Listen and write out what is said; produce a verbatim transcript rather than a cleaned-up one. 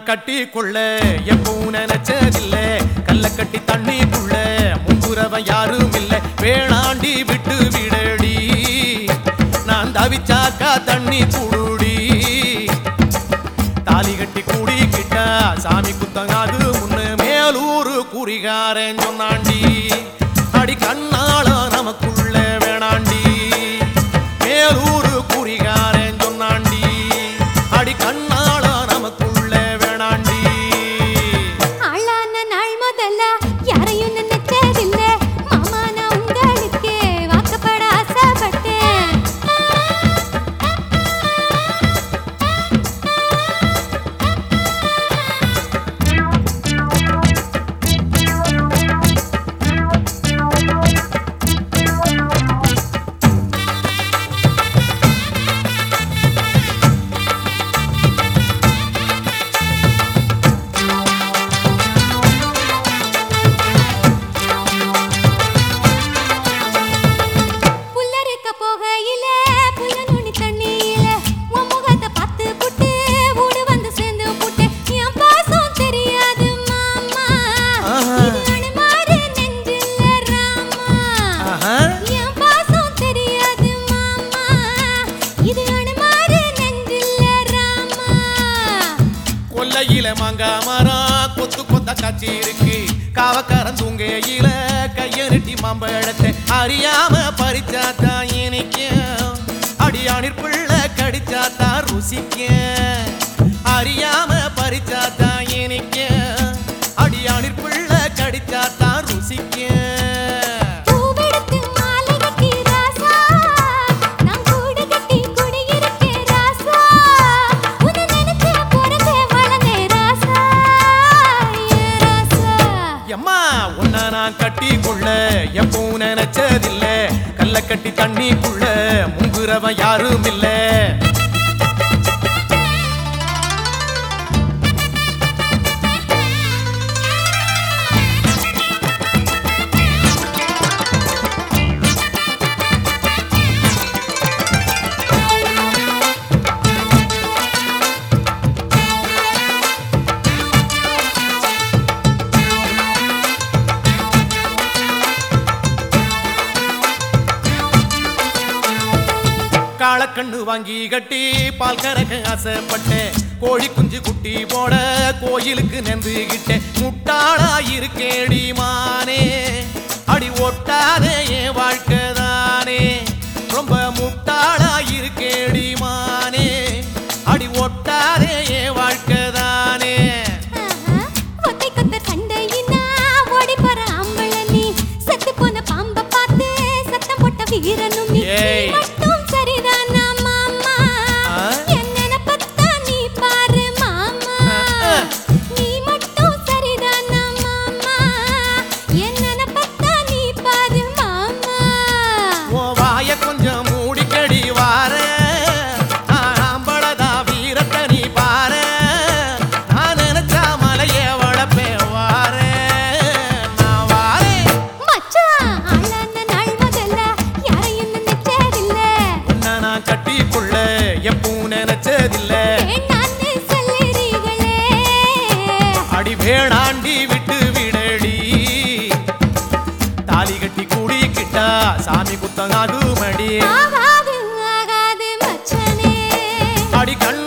கட்டி கொள்ள எப்பவும் நினைச்சதில்ல கல்ல கட்டி தண்ணிக்குள்ள முங்குறவன் யாரும் இல்ல வேணாண்டி விட்டு விடடி நான் தவிச்சாக்கா தண்ணி குடுடி தாலி கட்டி கூடிக்கிட்டா சாமி குத்தங்காது முன்னு மேலூரு குறிகாரன் சொன்னாண்டி அடி கண்ணால நமக்குள்ள வேணாண்டி மேலூரு குறிகாரன் சொன்னாண்டி அடி கண்ணால நமக்குள்ள வேணாண்டி ஆளான நாள் முதல்ல யாரையும் நினைச்சதில்ல மாமா நான் உங்களுக்கு வாக்கப்பட ஆசைப்பட்டேன் புல்லறுக்க போகையில புல்ல நுனி தண்ணியில உன் முகத்தை பார்த்து புட்டு ஊடு வந்து சேர்ந்து புட்டு என் பாசம் தெரியாது மாமா இது அனுமாரு நெஞ்சில ராமா என் பாசம் தெரியாது மாமா இது அனுமாரு நெஞ்சில ராமா கொல்லையில மாங்கா மரம் கொத்து கொத்த காட்சி இருக்கு காவக்காரன் தூங்கையில கைய நெட்டி மாம்பழத்தை அறியாம பறிச்சாத்தா இனிக்கும் அடியானிற் பிள்ளை கடிச்சாத்தா ருசிக்கும் அறியாம பறிச்சாத்தா இனிக்கும் அடியானிற் பிள்ளை கடிச்சாத்தா ருசிக்கும் பூவெடுத்து மாலை கட்டி ராசா நான் கூடு கட்டி குடியிருக்கேன் ராசா உன்னை நினைச்சு பிறந்தே வளர்ந்தேன் ராசா ஏ ராசா எம்மா உன்னை நான் கட்டி கொள்ள எப்பவும் நினைச்சதில்ல கல்ல கட்டி தண்ணிக்குள்ள முங்குறவன் யாரும் இல்ல காளக்கண்ணு வாங்கி கட்டி பால் கறக்க ஆசைப்பட்டேன் கோழி குஞ்சு குட்டி போட கோயிலுக்கு நெந்துகிட்டேன் முட்டாளா இருக்கேடி மானே அடி ஒட்டாதே என் வாழ்க்கை தானே ரொம்ப முட்டாளா இருக்கேடி மானே அடி ஒட்டாதே என் வாழ்க்கை தானே ஒத்தை கொத்த சண்டையினா ஓடி போற ஆம்பள நீ செத்து போன பாம்ப பார்த்து சத்தம் போட்ட வீரனும் நீ ஏய். மட்டும் சரிதானா மாமா என்ன பத்தா நீ பாரு மாமா நீ மட்டும் சரிதானா மாமா என்ன பத்தா நீ பாரு மாமா உன் வாய கொஞ்சம் மூடிக்கடி வார ஆம்பளதா வீரத்தை நீ பாரு நான் நினைச்சா மலைய வளப்பேன் வார நான் வாரேன் மச்சான் ஆளான நாள் முதல்ல யாரையும் நினைச்சதில்ல உன்னை நான் கட்டி கொள்ள எப்பவும் நினைச்சதில்ல வேண்டான்னு சொல்லுறீங்களே அடி வேணாண்டி விட்டு விடடி தாலி கட்டி கூடிக்கிட்டா சாமி குத்தங்காது மடி ஆகாது ஆகாது மச்சனே அடி கண்ணு